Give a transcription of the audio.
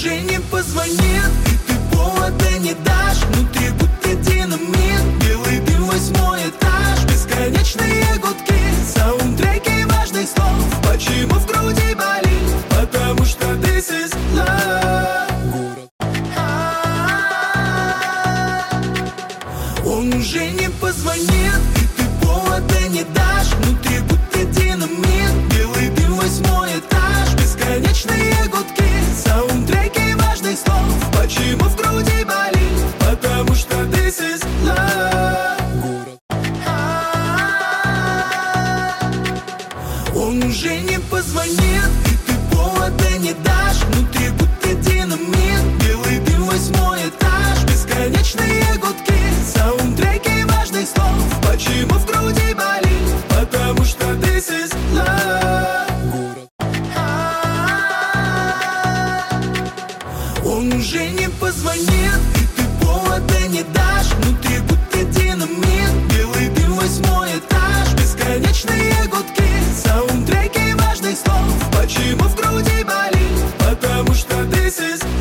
уже не позвонит, и ты повода не дашь. Внутри будто динамит, белый дым, 8-й этаж. Бесконечные гудки, саундтреки важных слов. Почему в груди болит? Потому что this is love. Он уже не позвонит, и ты повода не дашь. Внутри будто динамит, белый дым, 8-й этаж. Бесконечные гудки, саундтреки важных слов. Почему в груди болит? Потому что this is love. Он уже не позвонит, и ты повода не дашь. Внутри будто динамит, белый дым, 8-й этаж. Бесконечные гудки, саундтреки важных слов. Почему в груди болит? Потому что this is love. Он уже не позвонит, и ты повода не дашь. Внутри будто динамит, белый дым, 8-й этаж. Бесконечные гудки, саундтреки важных слов. Почему в груди болит? Потому что this is